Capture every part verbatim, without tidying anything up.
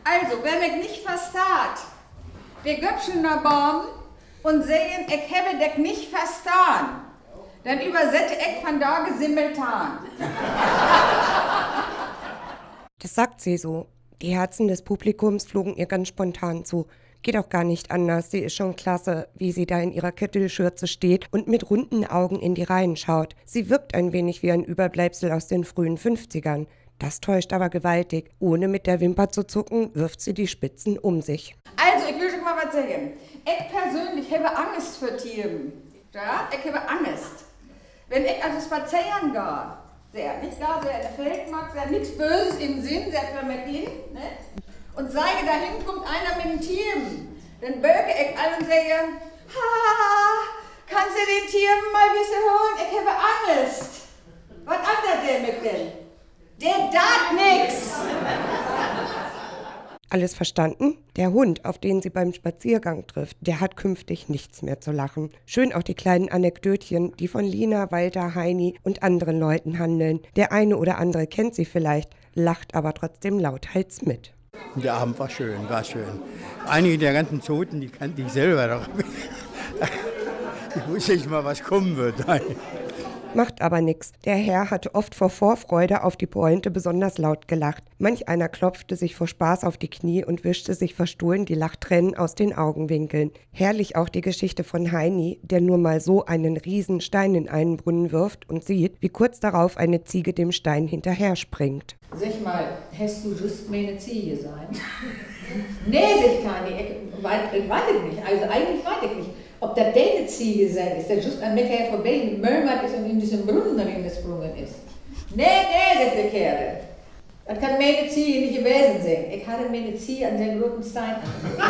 Also, wer mich nicht versteht, wir göpschen nach Baum und sehen, ich habe dich nicht verstanden. Dann übersetze ich von da simultan. Das sagt sie so. Die Herzen des Publikums flogen ihr ganz spontan zu. Geht auch gar nicht anders. Sie ist schon klasse, wie sie da in ihrer Kittelschürze steht und mit runden Augen in die Reihen schaut. Sie wirkt ein wenig wie ein Überbleibsel aus den frühen fünfzigern. Das täuscht aber gewaltig. Ohne mit der Wimper zu zucken, wirft sie die Spitzen um sich. Also, ich will euch mal was sagen. Ich persönlich habe Angst vor Tieren. Ja, ich habe Angst. Wenn ich also spazieren gehe, sehr nicht da, sehr in der Feld mag, sehr nichts Böses im Sinn, sehr für mich hin, ne? Und sage, dahin kommt einer mit dem Tier, dann böge ich alle und sage, ha, kannst du den Tier mal ein bisschen holen? Ich habe Angst. Was anderes der mit denn? Der darf nix. Alles verstanden? Der Hund, auf den sie beim Spaziergang trifft, der hat künftig nichts mehr zu lachen. Schön auch die kleinen Anekdötchen, die von Lina, Walter, Heini und anderen Leuten handeln. Der eine oder andere kennt sie vielleicht, lacht aber trotzdem lauthals mit. Der Abend war schön, war schön. Einige der ganzen Zoten, die kannte ich selber noch. Ich wusste nicht mal, was kommen wird. Macht aber nix. Der Herr hatte oft vor Vorfreude auf die Pointe besonders laut gelacht. Manch einer klopfte sich vor Spaß auf die Knie und wischte sich verstohlen die Lachtränen aus den Augenwinkeln. Herrlich auch die Geschichte von Heini, der nur mal so einen riesen Stein in einen Brunnen wirft und sieht, wie kurz darauf eine Ziege dem Stein hinterher springt. Sag mal, hast du just meine Ziege sein? Nee, sag Tani, ich weiß nicht. Also eigentlich weiß ich nicht. Ob das deine Ziege sein ist, der just an mir her vorbei gemurmert ist und in diesem Brunnen reingesprungen ist. Nee, nee, sagt der Kerl. Das kann meine Ziege nicht gewesen sein. Ich hatte meine Ziege an den roten Stein an.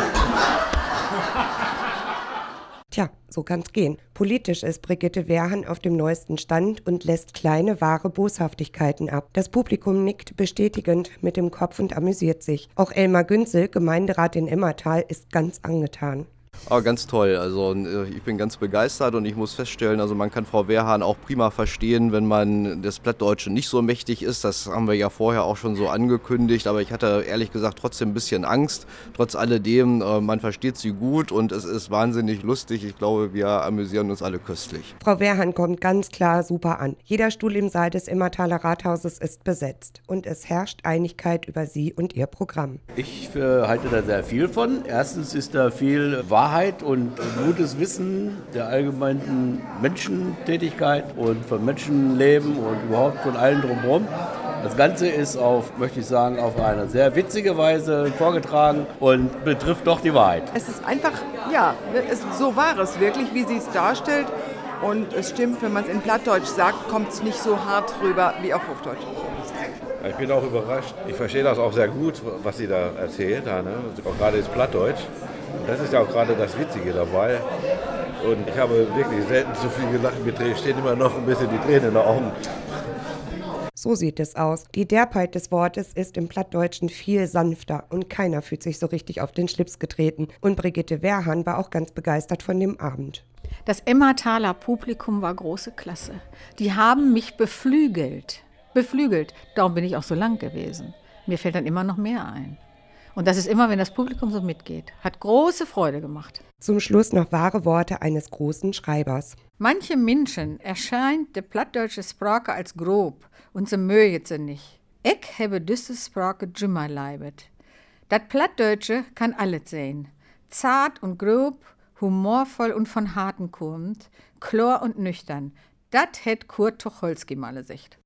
Tja, so kann's gehen. Politisch ist Brigitte Wehrhahn auf dem neuesten Stand und lässt kleine, wahre Boshaftigkeiten ab. Das Publikum nickt bestätigend mit dem Kopf und amüsiert sich. Auch Elmar Günzel, Gemeinderat in Emmertal, ist ganz angetan. Aber ganz toll, also ich bin ganz begeistert und ich muss feststellen, also man kann Frau Wehrhahn auch prima verstehen, wenn man das Plattdeutsche nicht so mächtig ist. Das haben wir ja vorher auch schon so angekündigt, aber ich hatte ehrlich gesagt trotzdem ein bisschen Angst. Trotz alledem, man versteht sie gut und es ist wahnsinnig lustig. Ich glaube, wir amüsieren uns alle köstlich. Frau Wehrhahn kommt ganz klar super an. Jeder Stuhl im Saal des Emmertaler Rathauses ist besetzt und es herrscht Einigkeit über sie und ihr Programm. Ich äh, halte da sehr viel von. Erstens ist da viel Wahrheit und gutes Wissen der allgemeinen Menschentätigkeit und von Menschenleben und überhaupt von allen drumherum. Das Ganze ist auf, möchte ich sagen, auf eine sehr witzige Weise vorgetragen und betrifft doch die Wahrheit. Es ist einfach, ja, es, so war es wirklich, wie sie es darstellt. Und es stimmt, wenn man es in Plattdeutsch sagt, kommt es nicht so hart rüber wie auf Hochdeutsch. Ich bin auch überrascht. Ich verstehe das auch sehr gut, was sie da erzählt. Ne? Auch gerade ist Plattdeutsch. Das ist ja auch gerade das Witzige dabei. Und ich habe wirklich selten so viel gelacht. Mir stehen immer noch ein bisschen die Tränen in den Augen. So sieht es aus. Die Derbheit des Wortes ist im Plattdeutschen viel sanfter und keiner fühlt sich so richtig auf den Schlips getreten. Und Brigitte Wehrhahn war auch ganz begeistert von dem Abend. Das Emmertaler Publikum war große Klasse. Die haben mich beflügelt. Beflügelt. Darum bin ich auch so lang gewesen. Mir fällt dann immer noch mehr ein. Und das ist immer, wenn das Publikum so mitgeht. Hat große Freude gemacht. Zum Schluss noch wahre Worte eines großen Schreibers. Manche Menschen erscheint die plattdeutsche Sprache als grob und sie mögen sie nicht. Ich habe diese Sprache immer leibet. Das Plattdeutsche kann alles sein. Zart und grob, humorvoll und von Harten kommt, klar und nüchtern. Das hätt Kurt Tucholsky mal gesagt.